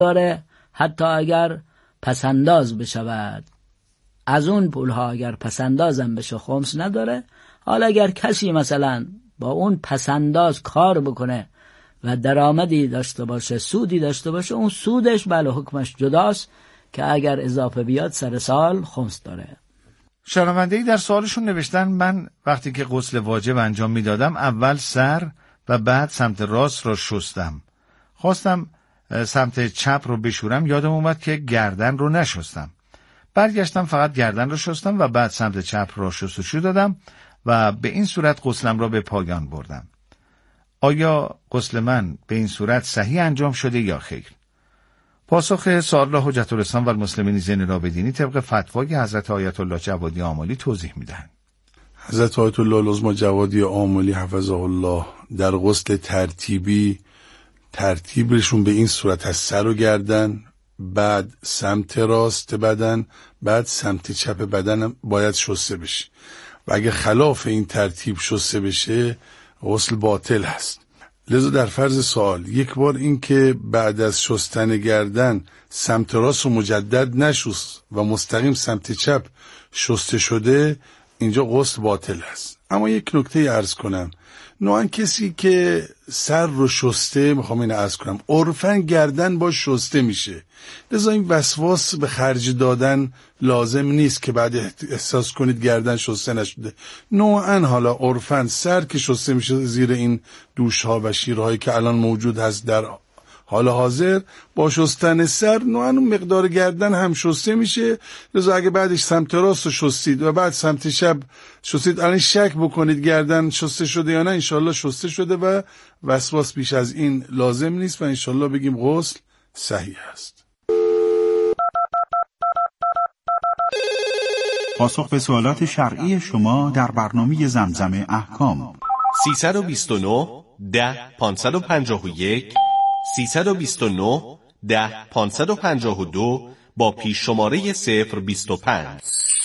داره، حتی اگر پسنداز بشود. از اون پولها اگر پسندازم بشه خمس نداره. حالا اگر کسی مثلا با اون پسنداز کار بکنه و درآمدی داشته باشه، سودی داشته باشه، اون سودش بله حکمش جداست که اگر اضافه بیاد سر سال خمس داره. شنونده‌ای در سوالشون نوشتن من وقتی که غسل واجب انجام میدادم اول سر و بعد سمت راست را شستم. خواستم سمت چپ رو بشورم، یادم اومد که گردن رو نشستم. برگشتم فقط گردن رو شستم و بعد سمت چپ را شستشو دادم و به این صورت غسلم را به پایان بردم. آیا غسل من به این صورت صحیح انجام شده یا خیر؟ پاسخ سوال را حجت الاسلام و المسلمین زین العابدین طبق فتوای حضرت آیت الله جوادی آملی توضیح میدن. حضرت آیت الله العظمی جوادی آملی حفظه الله در غسل ترتیبشون به این صورت از سر و گردن، بعد سمت راست بدن، بعد سمت چپ بدن باید شسته بشه و اگه خلاف این ترتیب شسته بشه غسل باطل هست. لذا در فرض سوال یک بار این که بعد از شستن گردن سمت راست رو مجدد نشست و مستقیم سمت چپ شسته شده، اینجا غسل باطل هست. اما یک نکته عرض کنم، نوعا کسی که سر رو شسته، میخوام این عرض کنم، عرفاً گردن با شسته میشه، لذا این وسواس به خرج دادن لازم نیست که بعد احساس کنید گردن شسته نشده. نوعاً حالا عرفاً سر که شسته میشه زیر این دوش ها و شیرهایی که الان موجود هست در حال حاضر، با شستن سر نوعاً اون مقدار گردن هم شسته میشه. لذا اگه بعدش سمت راست رو شستید و بعد سمت چپ شستید، الان شک بکنید گردن شسته شده یا نه، انشالله شسته شده و وسواس بیش از این لازم نیست و انشالله بگیم غسل صحیح است. پاسخ به سوالات شرعی شما در برنامه زمزم احکام 329 10 551 329 10 552 با پیش شماره 025.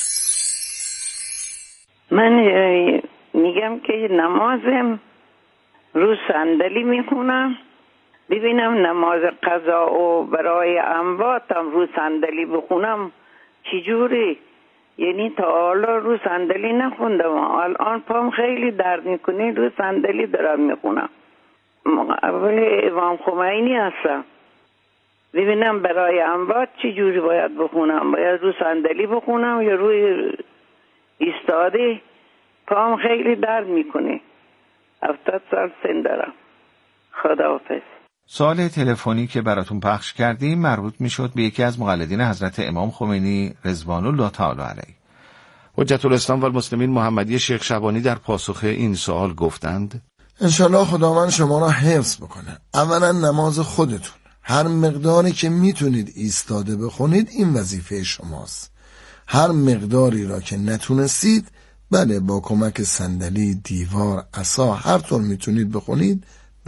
من میگم که نمازم رو صندلی میخونم، ببینم نماز قضا و برای امواتم رو صندلی بخونم چجوری. یعنی تا حالا رو صندلی نخوندم، الان پام خیلی درد میکنه، رو صندلی دارم میخونم. اول امام خمینی هستم، ببینم برای اموات چجوری باید بخونم، باید رو صندلی بخونم یا روی ایستاده؟ پام خیلی درد میکنه، 70 سال سن دارم. خداحافظ. سوال تلفنی که براتون پخش کردیم مربوط میشد به یکی از مقلدین حضرت امام خمینی رضوان الله تعالی علیه. حجت الاسلام و المسلمین محمدی شیخ شبانی در پاسخ این سوال گفتند: انشالله خداوند شما را حفظ بکنه. اولا نماز خودتون هر مقداری که میتونید ایستاده بخونید این وظیفه شماست. هر مقداری را که نتونستید بله با کمک صندلی، دیوار، عصا، هر طور میتونید بخونید.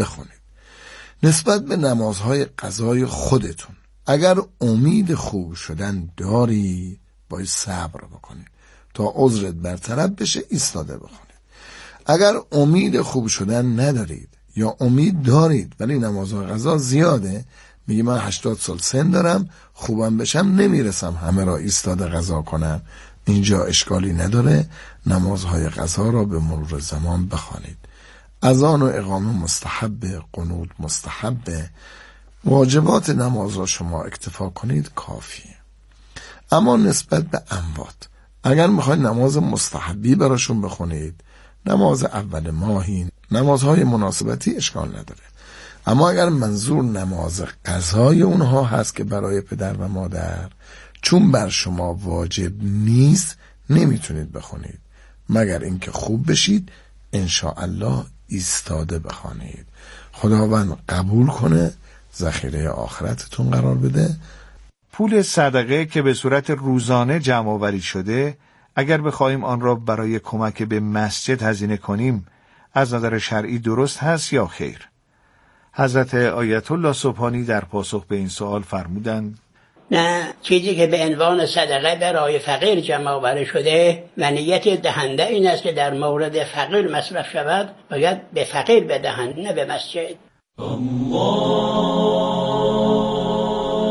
نسبت به نمازهای قضای خودتون اگر امید خوب شدن داری باید صبر بکنید تا عذرت برطرف بشه، ایستاده بخونید. اگر امید خوب شدن ندارید یا امید دارید ولی نمازهای قضا زیاده، میگه من 80 سال سن دارم، خوبم بشم نمیرسم همه را ایستاده قضا کنم، اینجا اشکالی نداره، نمازهای قضا را به مرور زمان بخوانید. اذان و اقامه مستحبه، قنوت مستحبه، واجبات نماز را شما اکتفا کنید کافیه. اما نسبت به اموات اگر میخواید نماز مستحبی براشون بخونید، نماز اول ماهی، نمازهای مناسبتی اشکال نداره. اما اگر منظور نماز قضای اونها هست که برای پدر و مادر، چون بر شما واجب نیست نمیتونید بخونید مگر اینکه خوب بشید، انشاءالله ایستاده بخوانید. خداوند قبول کنه، ذخیره آخرتتون قرار بده. پول صدقه که به صورت روزانه جمع آوری شده، اگر بخوایم آن را برای کمک به مسجد هزینه کنیم، از نظر شرعی درست هست یا خیر؟ حضرت آیت الله سبحانی در پاسخ به این سوال فرمودند: نه، چیزی که به عنوان صدقه برای فقیر جمع آوری شده و نیت دهنده این است که در مورد فقیر مصرف شود، باید به فقیر بدهند نه به مسجد. الله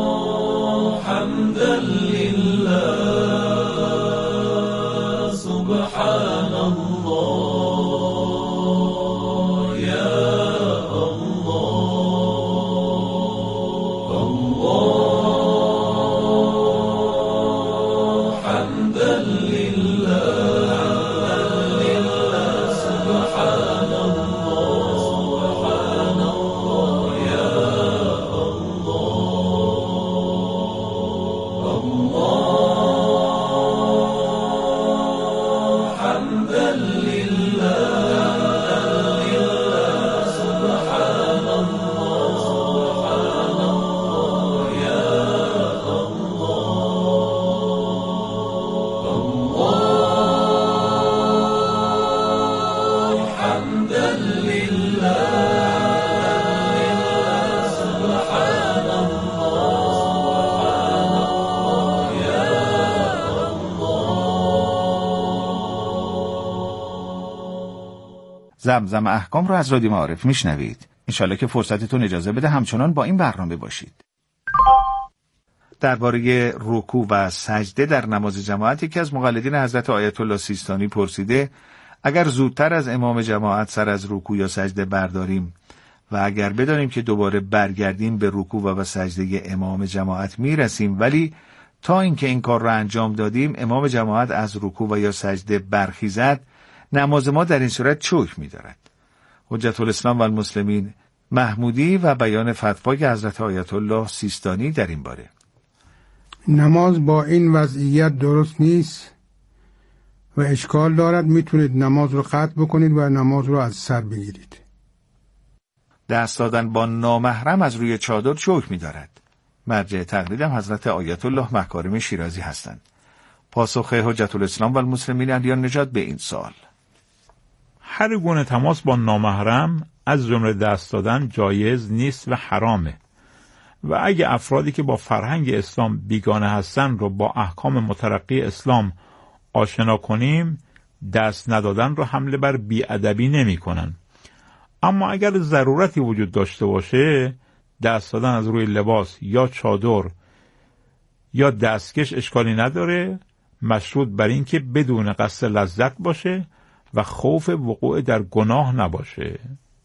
حمدا لله سبحان الله يا الله الله حمدا لله سبحان الله يا الله الله حمدا لله سبحان الله يا الله الله حمدا لله سبحان الله يا زمزم احکام رو از رادیو معارف میشنوید. انشالله که فرصتتون اجازه بده همچنان با این برنامه باشید. درباره رکوع و سجده در نماز جماعت یکی از مقلدین حضرت آیت الله سیستانی پرسیده اگر زودتر از امام جماعت سر از رکوع یا سجده برداریم و اگر بدانیم که دوباره برگردیم به رکوع و سجده امام جماعت میرسیم ولی تا اینکه این کار را انجام دادیم امام جماعت از رکوع و یا سجده برخیزد نماز ما در این صورت چه حکمی دارد؟ حجت الاسلام و المسلمین محمودی و بیان فتوای حضرت آیت الله سیستانی در این باره. نماز با این وضعیت درست نیست و اشکال دارد. میتونید نماز رو قطع بکنید و نماز رو از سر بگیرید. دست دادن با نامحرم از روی چادر چه حکمی دارد؟ مرجع تقلیدم حضرت آیت الله مکارم شیرازی هستند. پاسخ حجت الاسلام و المسلمین علیان نژاد به این سوال: هر گونه تماس با نامحرم از جمله دست دادن جایز نیست و حرامه و اگه افرادی که با فرهنگ اسلام بیگانه هستن رو با احکام مترقی اسلام آشنا کنیم دست ندادن رو حمله بر بی‌ادبی نمی کنن. اما اگر ضرورتی وجود داشته باشه دست دادن از روی لباس یا چادر یا دستکش اشکالی نداره، مشروط بر این که بدون قصد لذت باشه و خوف وقوع در گناه نباشه.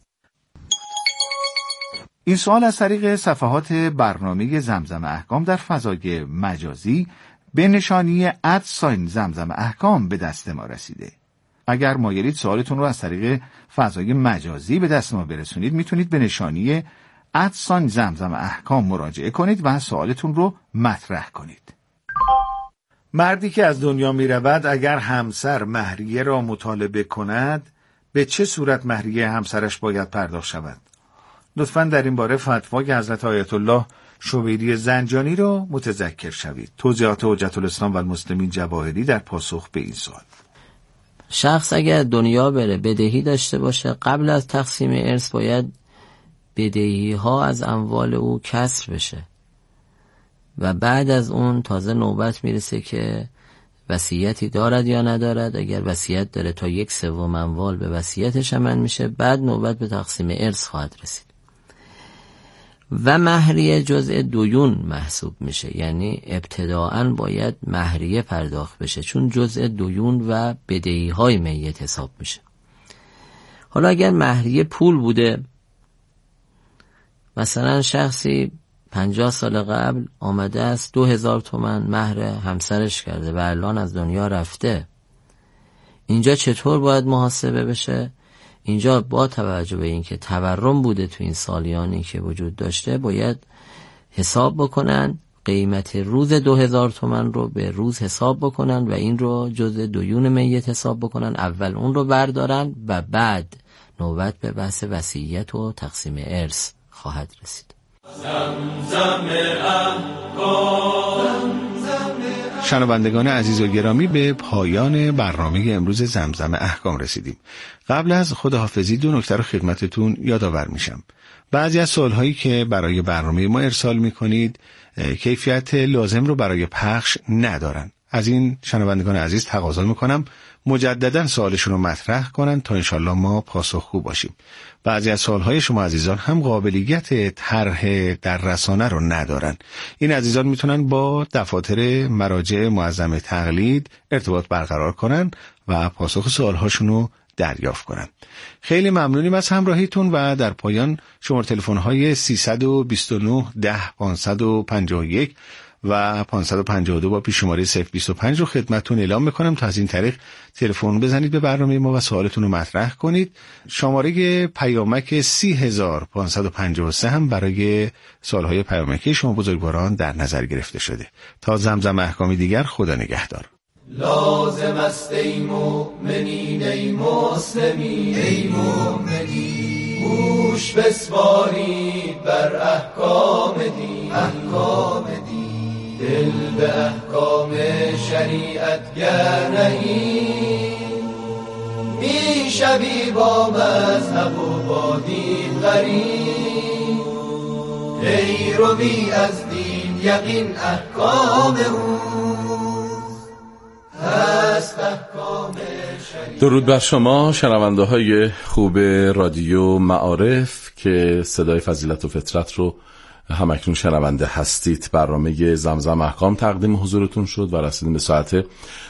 این سوال از طریق صفحات برنامه زمزم احکام در فضای مجازی به نشانی @ زمزم احکام به دست ما رسیده. اگر مایلید سوالتون رو از طریق فضای مجازی به دست ما برسونید میتونید به نشانی @ زمزم احکام مراجعه کنید و سوالتون رو مطرح کنید. مردی که از دنیا می رود اگر همسر مهریه را مطالبه کند به چه صورت مهریه همسرش باید پرداخت شود؟ لطفاً در این باره فتوای حضرت آیت الله شویری زنجانی را متذکر شوید. توضیحات حجت الاسلام و المسلمین جواهری در پاسخ به این سوال: شخص اگر دنیا بره بدهی داشته باشه قبل از تقسیم ارث باید بدهی ها از اموال او کسر بشه و بعد از اون تازه نوبت میرسه که وصیتی دارد یا ندارد. اگر وصیت داره تا 1/3 اموال به وصیتش عمل میشه، بعد نوبت به تقسیم ارث خواهد رسید. و مهریه جزء دیون محسوب میشه، یعنی ابتداعاً باید مهریه پرداخت بشه چون جزء دیون و بدهی های میت حساب میشه. حالا اگر مهریه پول بوده، مثلا شخصی 50 سال قبل آمده است 2000 تومان مهر همسرش کرده و الان از دنیا رفته، اینجا چطور باید محاسبه بشه؟ اینجا با توجه به اینکه تورم بوده تو این سالیانی که وجود داشته باید حساب بکنن، قیمت روز 2000 تومان رو به روز حساب بکنن و این رو جزء دیون میت حساب بکنن. اول اون رو بردارن و بعد نوبت به بحث وصیت و تقسیم ارث خواهد رسید. شنوندگان عزیز و گرامی، به پایان برنامه امروز زمزم احکام رسیدیم. قبل از خداحافظی 2 نکته رو خدمتتون یادآور میشم. بعضی از سوالهایی که برای برنامه ما ارسال میکنید کیفیت لازم رو برای پخش ندارن. از این شنوندگان عزیز تقاضا میکنم مجددا سوالشون رو مطرح کنن تا انشالله ما پاسخگو باشیم. بعضی از سوالهای شما عزیزان هم قابلیت طرح در رسانه رو ندارن. این عزیزان میتونن با دفاتر مراجع معظم تقلید ارتباط برقرار کنن و پاسخ سوالهاشون رو دریافت کنن. خیلی ممنونیم از همراهیتون و در پایان شماره تلفن‌های 329 10 551 و 552 با پیش‌شماره 025 رو خدمتتون اعلام میکنم تا از این طریق تلفن بزنید به برنامه ما و سوالتون رو مطرح کنید. شماره پیامک 30553 هم برای سوالهای پیامکی شما بزرگواران در نظر گرفته شده. تا زمزم احکامی دیگر، خدا نگهدار. لازم است ای مؤمنین ای مسلمین ای مؤمنین گوش بسپارید بر احکام دین دل به احکام شریعت گر نهید میشوی با مذهب و با دین غریب ای روی از دین یقین احکام او درود بر شما شنونده های خوب رادیو معارف که صدای فضیلت و فطرت رو همکنون شنونده هستید. برنامه زمزم احکام تقدیم حضورتون شد و رسیدیم به ساعت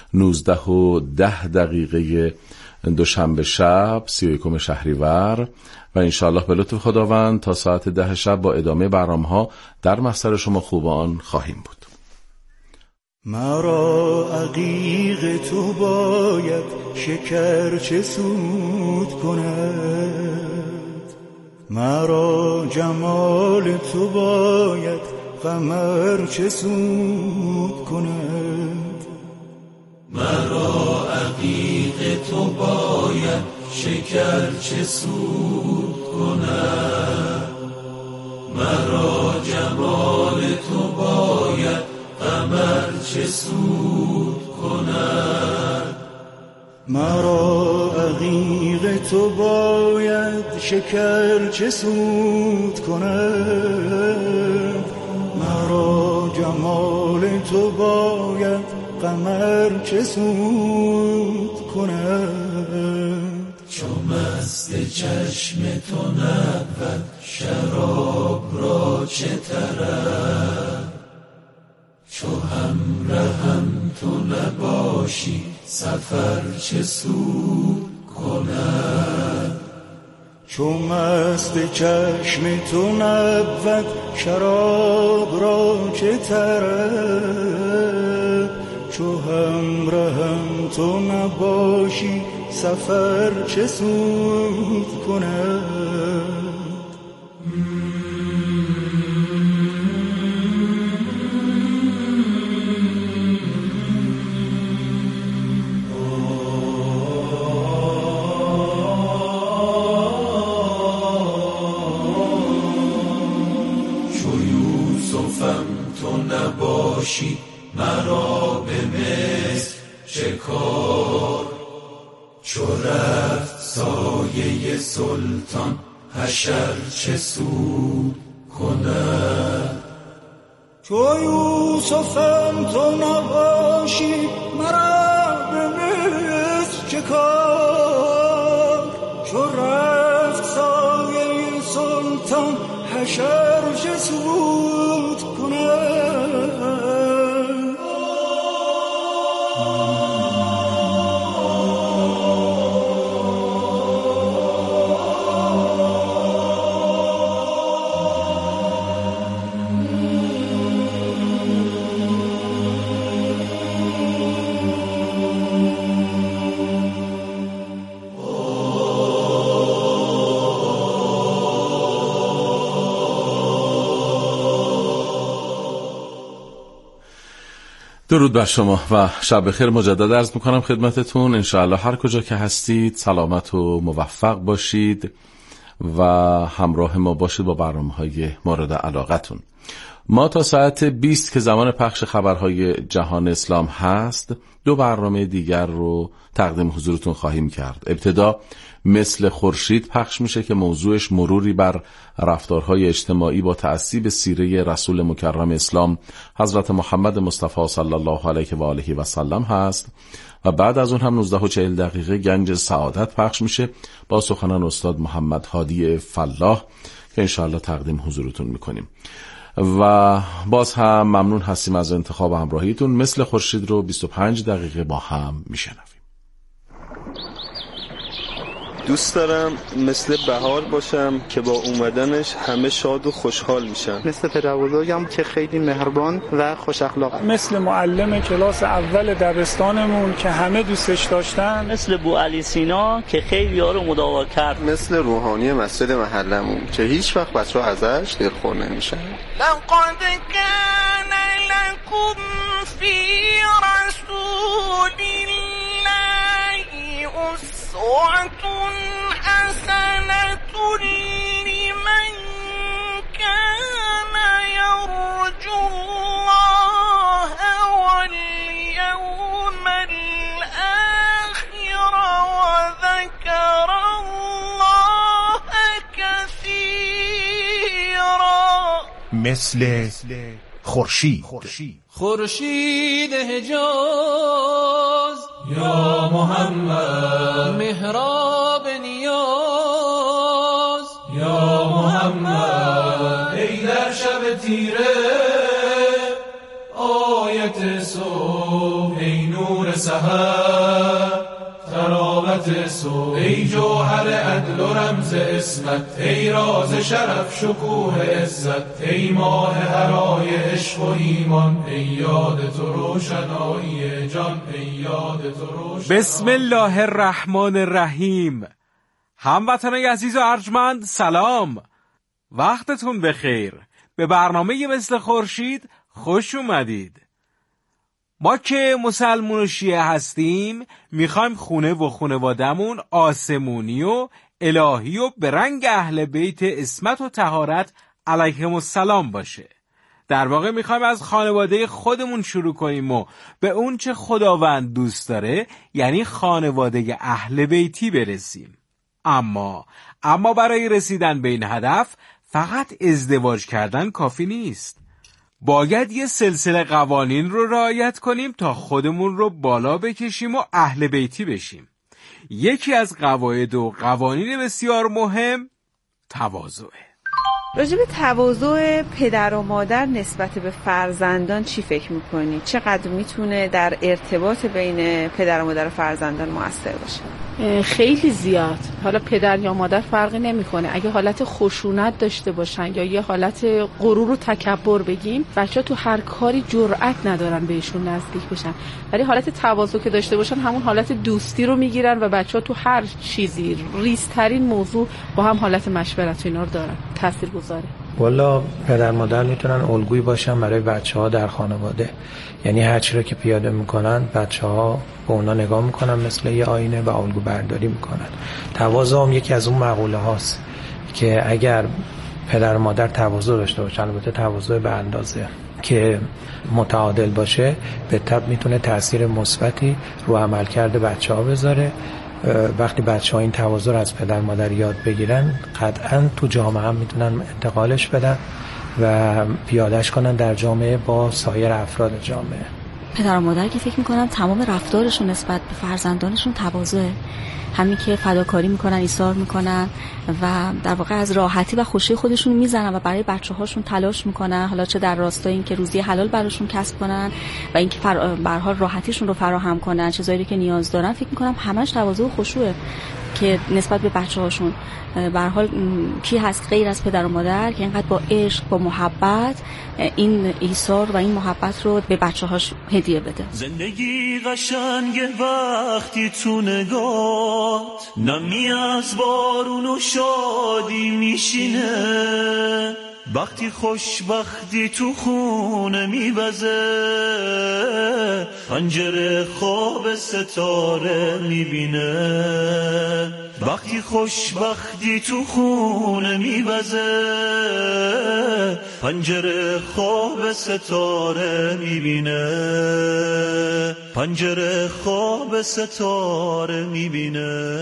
19:10 دوشنبه شب 31 شهریور و انشاءالله به لطف خداوند تا ساعت 10 شب با ادامه برنامه‌ها در محضر شما خوبان خواهیم بود. مرا عقیق تو باید شکر چه سود کند مرا جمال تو باید قمر چه سود کند مرا عقیق تو باید شکر چه سود کند مرا جمال تو باید قمر چه سود کند مرا عقیق تو باید شکر چه سود کند مرا جمال تو باید قمر چه سود کند چو مست چشم تو نبود شراب را چه طرب چو همراهم تو نباشی سفر چه سود کند چو مست چشم تو نبود شراب را چه طرب چو همراهم تو نباشی سفر چه سود کند نباشی مرا به مصر چه کار چو رفت سایه سلطان حشر چه سود کند چو یوسفم تو نباشی مرا به مصر چه کار چو رفت سایه سلطان حشر چه سود کند درود بر شما و شب بخیر مجدد عرض میکنم خدمتتون. انشاءالله هر کجا که هستید سلامت و موفق باشید و همراه ما باشید با برنامه‌های مورد علاقتون. ما تا ساعت 20 که زمان پخش خبرهای جهان اسلام هست 2 برنامه دیگر رو تقدیم حضورتون خواهیم کرد. ابتدا مثل خورشید پخش میشه که موضوعش مروری بر رفتارهای اجتماعی با تعصیب سیره رسول مکرم اسلام حضرت محمد مصطفی صلی الله علیه و آله و سلم هست و بعد از اون هم 19:40 گنج سعادت پخش میشه با سخنان استاد محمد هادی فلاح که انشاءالله تقدیم حضورتون میکنیم. و باز هم ممنون هستیم از انتخاب و همراهیتون. مثل خورشید رو 25 دقیقه با هم میشنویم. دوست دارم مثل بهار باشم که با اومدنش همه شاد و خوشحال میشن. مثل پدربزرگم که خیلی مهربان و خوش اخلاق. مثل معلم کلاس اول دبستانمون که همه دوستش داشتن. مثل بوعلی سینا که خیلی ها رو مداوا کرد. مثل روحانی مسجد محلمون که هیچ وقت بچه‌ها ازش دلخور نمیشن. لقد كان لكم في رسول الله أسوة حسنة لمن كان يرجو الله واليوم الآخر وذكر الله كثيرا. مثل خورشید. خورشید حجاز یا محمد، محراب نیاز یا محمد، ای در شب تیره آیت صبح، ای نور سحر تراوت صبح، ای جوهر عدل و رمز اسمت، ای راز شرف شکوه عزت، ای ماه هرای عشق و ایمان، ای یاد تو روشنایی جان، ای یاد تو روشنایی. بسم الله الرحمن الرحیم. هموطنان عزیز و ارجمند سلام، وقتتون بخیر. به برنامه مثل خورشید خوش اومدید. ما که مسلمون و شیعه هستیم میخوایم خونه و خانوادمون آسمونی و الهی و به رنگ اهل بیت عصمت و طهارت علیهم السلام باشه. در واقع میخوایم از خانواده خودمون شروع کنیم و به اون چه خداوند دوست داره، یعنی خانواده اهل بیتی برسیم. اما برای رسیدن به این هدف فقط ازدواج کردن کافی نیست. باید یه سلسله قوانین رو رعایت کنیم تا خودمون رو بالا بکشیم و اهل بیتی بشیم. یکی از قواعد و قوانین بسیار مهم تواضعه. راجع به تواضع پدر و مادر نسبت به فرزندان چی فکر میکنی؟ چقدر میتونه در ارتباط بین پدر و مادر و فرزندان مؤثر باشه؟ خیلی زیاد. حالا پدر یا مادر فرقی نمیکنه. اگه حالت خشونت داشته باشن یا یه حالت غرور و تکبر بگیم، بچه‌ها تو هر کاری جرئت ندارن بهشون نزدیک بشن. ولی حالت تواضع که داشته باشن همون حالت دوستی رو میگیرن و بچه‌ها تو هر چیزی ریزترین موضوع با هم حالت مشورت و اینا رو دارن. تاثیرگذاره. والا پدر مادر میتونن الگویی باشن برای بچه‌ها در خانواده. یعنی هر چی رو که پیاده میکنن بچه‌ها به اونا نگاه میکنن مثل یه آینه و الگو برداری میکنن. تواضع هم یکی از اون مقوله هاست که اگر پدر مادر تواضع داشته باشن، البته تواضع به اندازه که متعادل باشه، به تبع میتونه تأثیر مثبتی رو عملکرد بچه‌ها بذاره. وقتی بچه‌ها این تواضع رو از پدر مادر یاد بگیرن، قطعاً تو جامعه هم میتونن انتقالش بدن و پیادهش کنن در جامعه با سایر افراد جامعه. پدر و مادر که فکر میکنن تمام رفتارشون نسبت به فرزندانشون تواضعه، همین که فداکاری میکنن، ایثار میکنن و در واقع از راحتی و خوشی خودشون میزنن و برای بچه‌هاشون تلاش میکنن، حالا چه در راستای این که روزی حلال براشون کسب کنن و اینکه به هر حال راحتیشون رو فراهم کنن، چیزایی که نیاز دارن. فکر میکنم همش تواضع و خشوعه که نسبت به بچه‌هاشون. به هر حال کی هست غیر از پدر و مادر که اینقدر با عشق، با محبت این ایثار و این محبت رو به بچه‌هاش هدیه بده. زندگی قشنگه وقتی تو نگات نمی از بارون و شادی میشینه، وقتی خوشبختی تو خونه میوزه، پنجره خواب ستاره میبینه. وقتی خوشبختی تو خونه میوزه، پنجره خواب ستاره میبینه. پنجره خواب ستاره میبینه.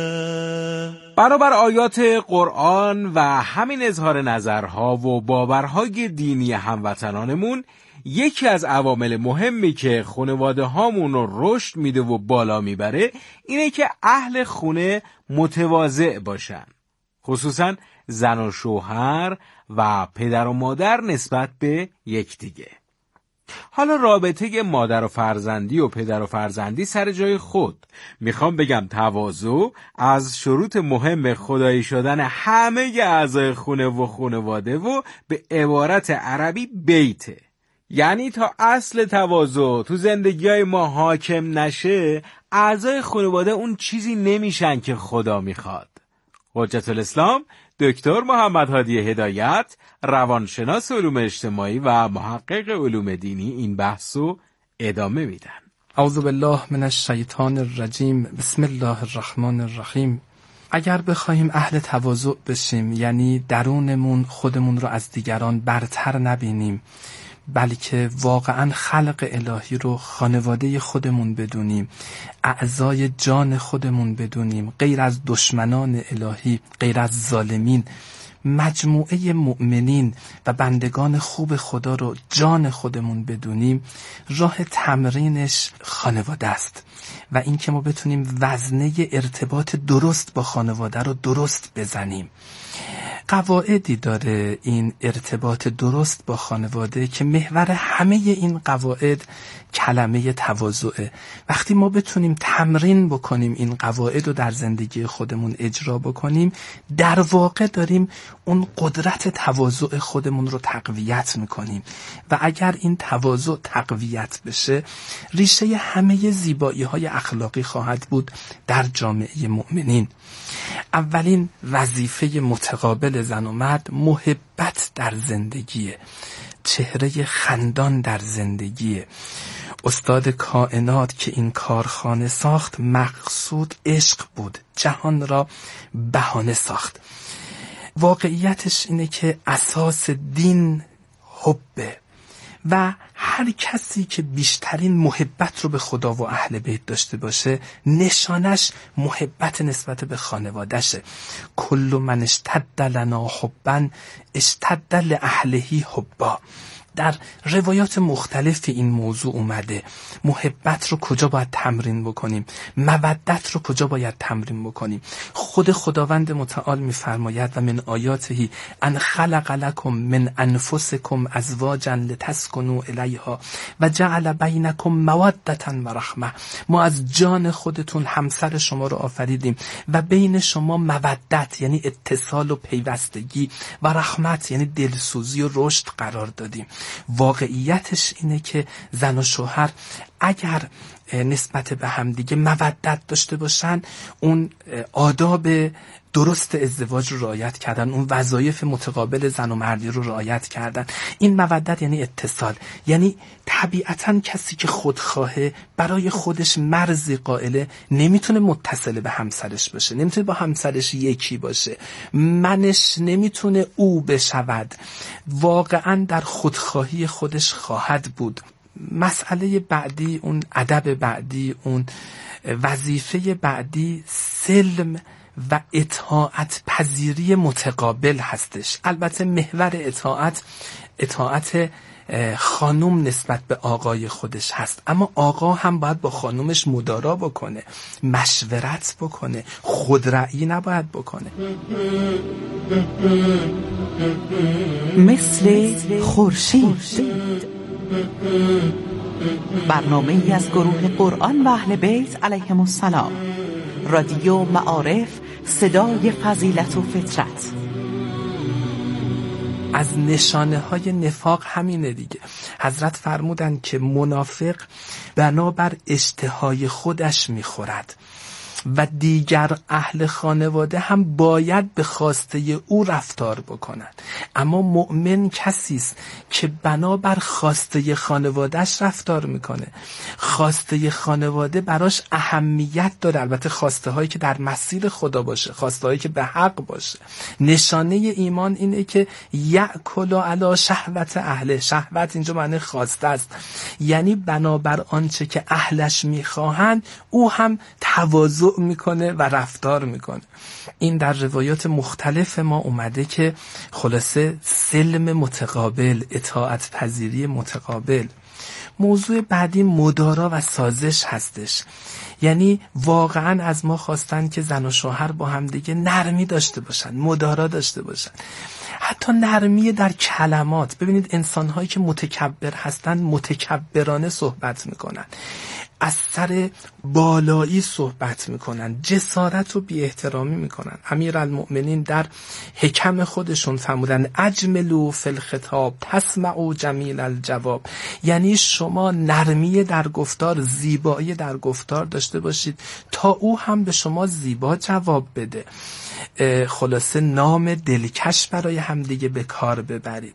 برابر آیات قرآن و همین اظهار نظرها و باورهای دینی هموطنانمون، یکی از عوامل مهمی که خانواده هامون رو رشد میده و بالا میبره اینه که اهل خونه متواضع باشن، خصوصا زن و شوهر و پدر و مادر نسبت به یکدیگه. حالا رابطه مادر و فرزندی و پدر و فرزندی سر جای خود، میخوام بگم تواضع از شروط مهم خدایی شدن همه اعضای خونه و خانواده و به عبارت عربی بیته. یعنی تا اصل تواضع تو زندگی‌های ما حاکم نشه، اعضای خانواده اون چیزی نمیشن که خدا میخواد. حجت الاسلام دکتر محمد هادی هدایت، روانشناس علوم اجتماعی و محقق علوم دینی، این بحثو ادامه میدن. اعوذ بالله من الشیطان الرجیم. بسم الله الرحمن الرحیم. اگر بخوایم اهل تواضع بشیم، یعنی درونمون خودمون رو از دیگران برتر نبینیم، بلکه واقعا خلق الهی رو خانواده خودمون بدونیم، اعضای جان خودمون بدونیم، غیر از دشمنان الهی، غیر از ظالمین، مجموعه مؤمنین و بندگان خوب خدا رو جان خودمون بدونیم، راه تمرینش خانواده است و این که ما بتونیم وزنه ارتباط درست با خانواده رو درست بزنیم. قواعدی داره این ارتباط درست با خانواده که محور همه این قواعد کلمه تواضعه. وقتی ما بتونیم تمرین بکنیم این قواعد رو در زندگی خودمون اجرا بکنیم، در واقع داریم اون قدرت تواضع خودمون رو تقویت میکنیم و اگر این تواضع تقویت بشه، ریشه همه زیبایی‌های اخلاقی خواهد بود در جامعه مؤمنین. اولین وظیفه متقابل زن و مرد محبت در زندگیه، چهره خندان در زندگیه. استاد کائنات که این کارخانه ساخت، مقصود عشق بود، جهان را بهانه ساخت. واقعیتش اینه که اساس دین حبه و هر کسی که بیشترین محبت رو به خدا و اهل بیت داشته باشه، نشانش محبت نسبت به خانوادهشه. کل من اشتد لنا حبا اشتد لاهله حبا. در روایات مختلف این موضوع اومده. محبت رو کجا باید تمرین بکنیم؟ مودت رو کجا باید تمرین بکنیم؟ خود خداوند متعال می‌فرماید و من آیاته ان خلق لکم من انفسکم ازواجا لتسکنوا الیها و جعل بینکم مودة و رحمه. ما از جان خودتون همسر شما رو آفریدیم و بین شما مودت یعنی اتصال و پیوستگی و رحمت یعنی دلسوزی و رشد قرار دادیم. واقعیتش اینه که زن و شوهر اگر نسبت به همدیگه مودت داشته باشن، اون آداب درست ازدواج رو رعایت کردن، اون وظایف متقابل زن و مردی رو رعایت کردن. این مودت یعنی اتصال، یعنی طبیعتاً کسی که خودخواهه برای خودش مرزی قائله، نمیتونه متصل به همسرش باشه، نمیتونه با همسرش یکی باشه، منش نمیتونه او بشود، واقعاً در خودخواهی خودش خواهد بود. مسئله بعدی، اون ادب بعدی، اون وظیفه بعدی سلم و اطاعت پذیری متقابل هستش. البته محور اطاعت خانم نسبت به آقای خودش هست، اما آقا هم باید با خانومش مدارا بکنه، مشورت بکنه، خودرأیی نباید بکنه. مثل خورشید، برنامه ای از گروه قرآن و اهل بیت علیهم السلام، رادیو معارف، صدای فضیلت و فطرت. از نشانه های نفاق همینه دیگه. حضرت فرمودن که منافق بنابر اشتهای خودش میخورد. و دیگر اهل خانواده هم باید به خواسته او رفتار بکنند. اما مؤمن کسی است که بنابر خواسته خانوادهش رفتار میکنه. خواسته خانواده براش اهمیت داره، البته خواسته هایی که در مسیر خدا باشه، خواسته هایی که به حق باشه. نشانه ایمان اینه که یأکل علی شهوت اهله. شهوت اینجا معنی خواسته است، یعنی بنابر آنچه که اهلش میخواهند او هم تواضع میکنه و رفتار میکنه. این در روایات مختلف ما اومده که خلاصه سلم متقابل، اطاعت پذیری متقابل. موضوع بعدی مدارا و سازش هستش. یعنی واقعا از ما خواستن که زن و شوهر با هم دیگه نرمی داشته باشن، مدارا داشته باشن، حتی نرمی در کلمات. ببینید انسان‌هایی که متکبر هستن متکبرانه صحبت میکنن، از سر بالایی صحبت میکنن، جسارت و بی احترامی میکنن. امیرالمؤمنین در حکم خودشون فرمودن اجملوا فی الخطاب تسمعوا جمیل الجواب. یعنی شما نرمی در گفتار، زیبایی در گفتار داشته باشید تا او هم به شما زیبا جواب بده. خلاصه نام دلکش برای همدیگه به کار ببرید.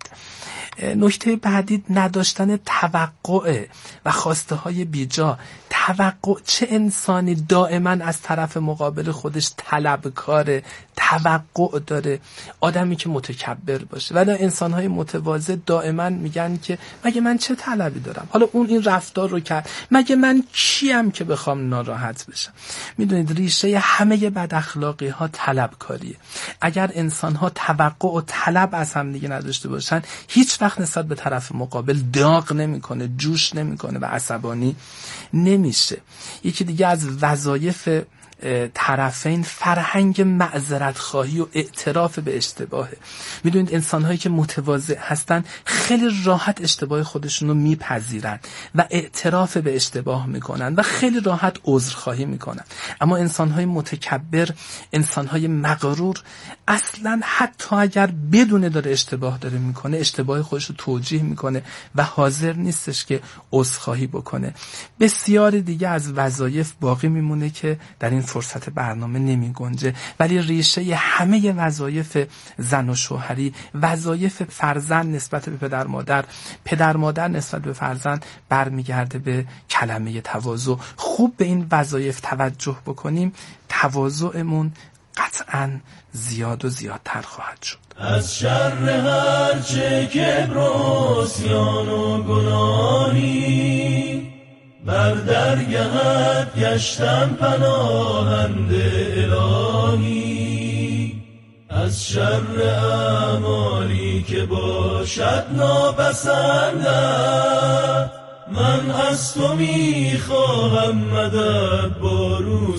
نکته بعدی نداشتن توقع و خواسته های بیجا. توقع، چه انسانی دائما از طرف مقابل خودش طلبکاره، توقع داره؟ آدمی که متکبر باشه. ولی انسان‌های متواضع دائما میگن که مگه من چه طلبی دارم، حالا اون این رفتار رو کرد، مگه من کیم که بخوام ناراحت بشم. میدونید ریشه همه بد اخلاقی ها طلبکاریه. اگر انسان‌ها توقع و طلب از هم دیگه نداشته باشن، هیچ وقت نسبت به طرف مقابل داغ نمیکنه، جوش نمیکنه و عصبانی نمیشه. یکی دیگه از وظایف طرفین فرهنگ معذرت خواهی و اعتراف به اشتباهه. میدونید انسان‌هایی که متواضع هستن خیلی راحت اشتباه خودشون رو میپذیرن و اعتراف به اشتباه میکنن و خیلی راحت عذرخواهی میکنن. اما انسان‌های متکبر، انسان‌های مغرور، اصلا حتی اگر بدونه داره اشتباه داره میکنه، اشتباه خودش رو توجیه میکنه و حاضر نیستش که عذرخواهی بکنه. بسیار دیگه از وظایف باقی میمونه که در این فرصت برنامه نمی گنجه، ولی ریشه همه وظایف زن و شوهری، وظایف فرزند نسبت به پدر مادر، پدر مادر نسبت به فرزند برمیگرده به کلمه تواضع. خوب به این وظایف توجه بکنیم، تواضعمون قطعاً زیاد و زیادتر خواهد شد. از شر هرچه کبر و عصیان و گناهی بر درگهت گشتم پناهنده الهی. از شر اعمالی که باشد ناپسندت من از تو میخواهم مدد با رو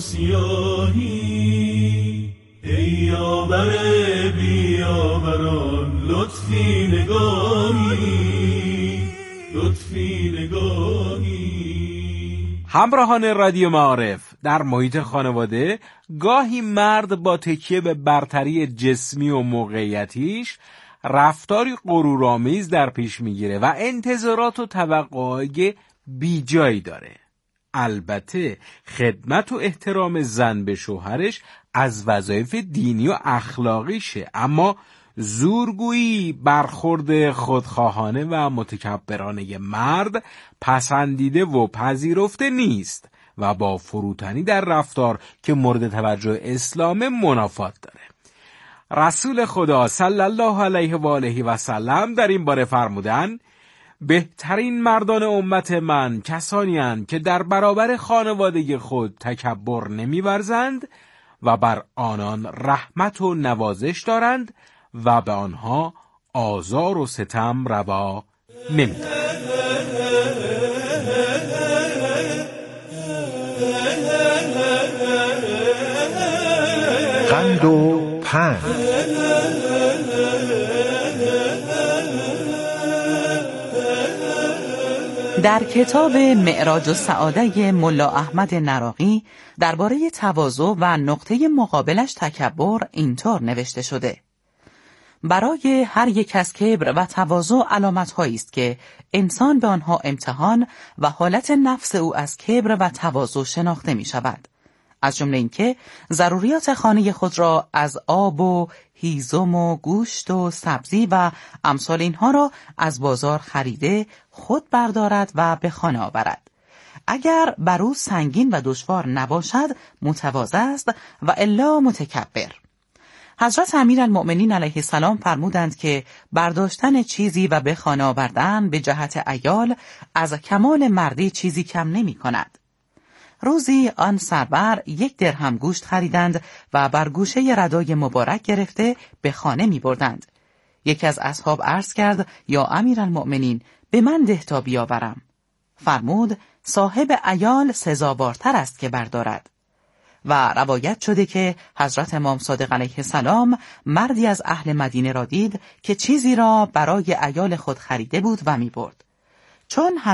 سیاهی. ای یاور بیاوران لطفی نگاهی، لطفی نگاهی. همراهان رادیو معارف، در محیط خانواده گاهی مرد با تکیه به برتری جسمی و موقعیتیش رفتاری غرورآمیز در پیش میگیره و انتظارات و توقعات بیجایی داره. البته خدمت و احترام زن به شوهرش از وظایف دینی و اخلاقیشه، اما زورگویی، برخورد خودخواهانه و متکبرانه مرد پسندیده و پذیرفته نیست و با فروتنی در رفتار که مورد توجه اسلام منافات داره. رسول خدا صلی الله علیه و آله و سلم در این باره فرمودن: بهترین مردان امت من کسانی اند که در برابر خانواده خود تکبر نمی‌ورزند و بر آنان رحمت و نوازش دارند و به آنها آزار و ستم روا نمی‌دهند. قند و پند. در کتاب معراج السعاده ملا احمد نراقی درباره تواضع و نقطه مقابلش تکبر اینطور نوشته شده: برای هر یک از کبر و تواضع علامت‌هایی است که انسان به آنها امتحان و حالت نفس او از کبر و تواضع شناخته می شود. از جمله اینکه ضروریات خانه خود را از آب و هیزم و گوشت و سبزی و امثال اینها را از بازار خریده خود بردارد و به خانه آورد. اگر بر او سنگین و دشوار نباشد متواضع است و الا متکبر. حضرت امیرالمؤمنین علیه السلام فرمودند که برداشتن چیزی و به خانه آوردن به جهت عیال از کمال مردی چیزی کم نمی کند. روزی آن سرور 1 درهم گوشت خریدند و بر گوشه ردای مبارک گرفته به خانه می بردند. یکی از اصحاب عرض کرد یا امیرالمؤمنین به من ده تا بیاورم. فرمود صاحب عیال سزاوارتر است که بردارد. و روایت شده که حضرت امام صادق علیه السلام مردی از اهل مدینه را دید که چیزی را برای عیال خود خریده بود و می برد. چون